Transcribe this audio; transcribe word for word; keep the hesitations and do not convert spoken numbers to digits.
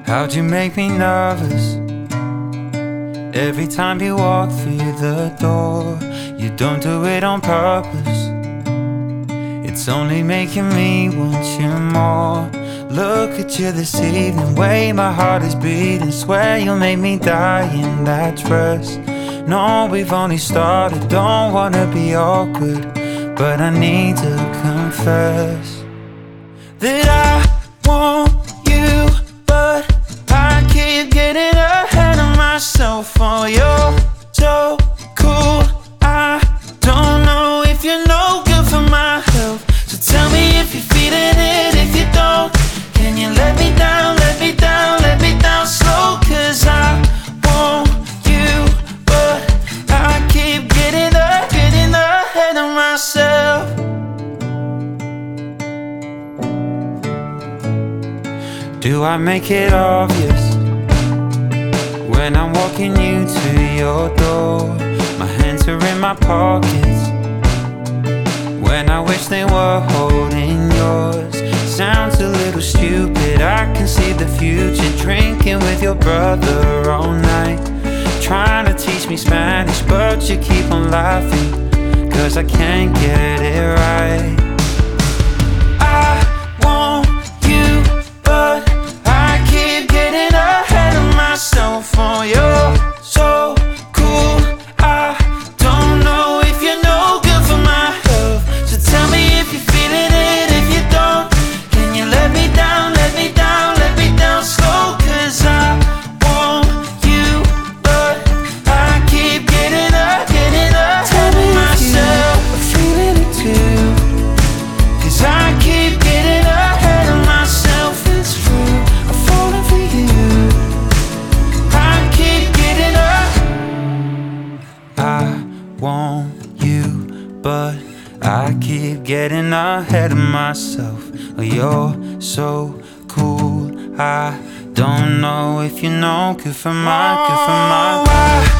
How'd you make me nervous? Every time you walk through the door, you don't do it on purpose. It's only making me want you more. Look at you this evening, way my heart is beating. Swear you'll make me die in that dress. No, we've only started, don't wanna be awkward, but I need to confess that I want you, but I keep getting ahead of myself. Oh, you're so cool, I don't know if you're no good for my health. So tell me if you're feeling it, if you don't, can you let me down, let me down, let me down slow? Cause I want you, but I keep getting up, getting ahead of myself. Do I make it obvious when I'm walking you to your door? My hands are in my pockets when I wish they were holding yours. Sounds a little stupid, I can see the future. Drinking with your brother all night, trying to teach me Spanish, but you keep on laughing, cause I can't get it right. I want you, but I keep getting ahead of myself. Oh, you're so cool, I don't know if you're no good for my health. So tell me if you're feeling it, if you don't, can you let me down, let me down, let me down slow? Cause I want you, but I keep getting up, getting ahead of myself. I'm feeling it too, cause I keep getting ahead of myself. It's true, I'm falling for you, I keep getting up. I want you, but I keep getting ahead of myself. Oh, you're so cool, I don't know if you're no good for my, good for my.